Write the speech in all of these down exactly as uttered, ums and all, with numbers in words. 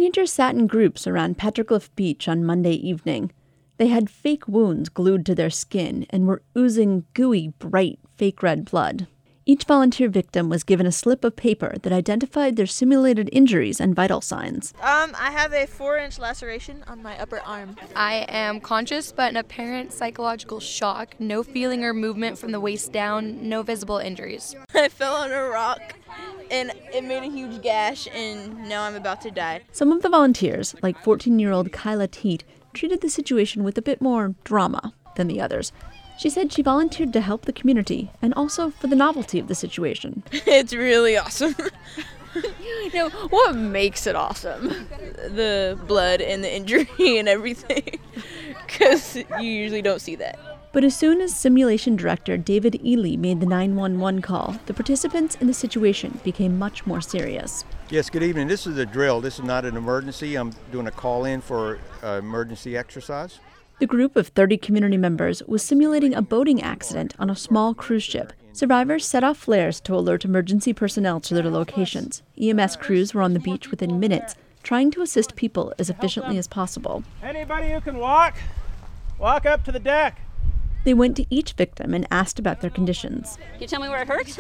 teenagers sat in groups around Petroglyph Beach on Monday evening. They had fake wounds glued to their skin and were oozing gooey, bright, fake red blood. Each volunteer victim was given a slip of paper that identified their simulated injuries and vital signs. Um, I have a four-inch laceration on my upper arm. I am conscious but in apparent psychological shock. No feeling or movement from the waist down. No visible injuries. I fell on a rock, and it made a huge gash, and now I'm about to die. Some of the volunteers, like fourteen-year-old Kyla Teat, treated the situation with a bit more drama than the others. She said she volunteered to help the community and also for the novelty of the situation. It's really awesome. Now, what makes it awesome? The blood and the injury and everything, because you usually don't see that. But as soon as simulation director David Ely made the nine one one call, the participants in the situation became much more serious. Yes, good evening. This is a drill. This is not an emergency. I'm doing a call-in for uh, emergency exercise. The group of thirty community members was simulating a boating accident on a small cruise ship. Survivors set off flares to alert emergency personnel to their locations. E M S crews were on the beach within minutes, trying to assist people as efficiently as possible. Anybody who can walk, walk up to the deck. They went to each victim and asked about their conditions. Can you tell me where it hurts?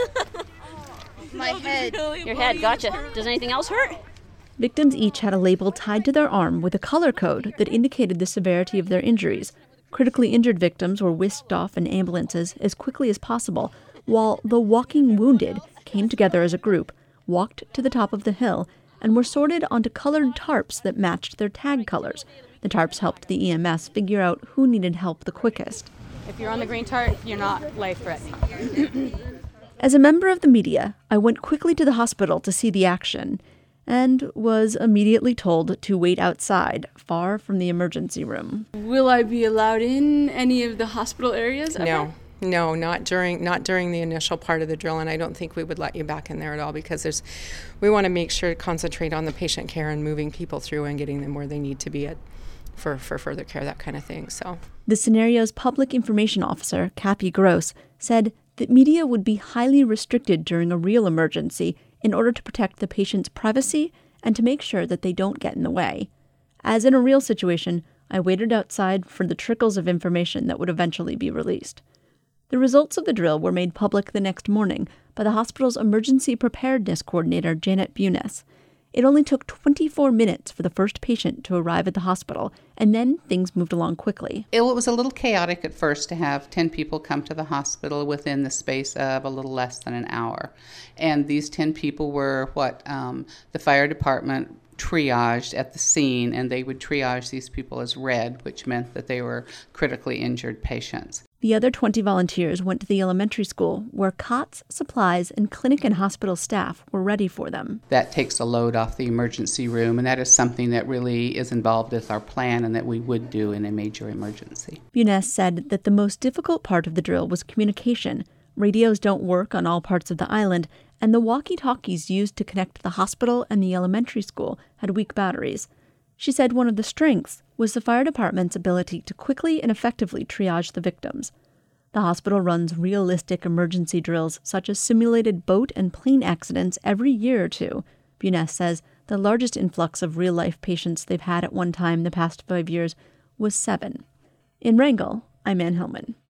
My head. Your head, gotcha. Does anything else hurt? Victims each had a label tied to their arm with a color code that indicated the severity of their injuries. Critically injured victims were whisked off in ambulances as quickly as possible, while the walking wounded came together as a group, walked to the top of the hill, and were sorted onto colored tarps that matched their tag colors. The tarps helped the E M S figure out who needed help the quickest. If you're on the green tarp, you're not life-threatening. As a member of the media, I went quickly to the hospital to see the action, and was immediately told to wait outside, far from the emergency room. Will I be allowed in any of the hospital areas ever? No, no, not during not during the initial part of the drill, and I don't think we would let you back in there at all because there's, we want to make sure to concentrate on the patient care and moving people through and getting them where they need to be at for, for further care, that kind of thing. So the scenario's public information officer, Kathy Gross, said that media would be highly restricted during a real emergency in order to protect the patient's privacy and to make sure that they don't get in the way. As in a real situation, I waited outside for the trickles of information that would eventually be released. The results of the drill were made public the next morning by the hospital's emergency preparedness coordinator, Janet Bunes. It only took twenty-four minutes for the first patient to arrive at the hospital, and then things moved along quickly. It was a little chaotic at first to have ten people come to the hospital within the space of a little less than an hour. And these ten people were what um, the fire department triaged at the scene, and they would triage these people as red, which meant that they were critically injured patients. The other twenty volunteers went to the elementary school, where cots, supplies, and clinic and hospital staff were ready for them. That takes a load off the emergency room, and that is something that really is involved with our plan and that we would do in a major emergency. Bunes said that the most difficult part of the drill was communication. Radios don't work on all parts of the island, and the walkie-talkies used to connect the hospital and the elementary school had weak batteries. She said one of the strengths was the fire department's ability to quickly and effectively triage the victims. The hospital runs realistic emergency drills such as simulated boat and plane accidents every year or two. Bunes says the largest influx of real-life patients they've had at one time the past five years was seven. In Wrangell, I'm Ann Hillman.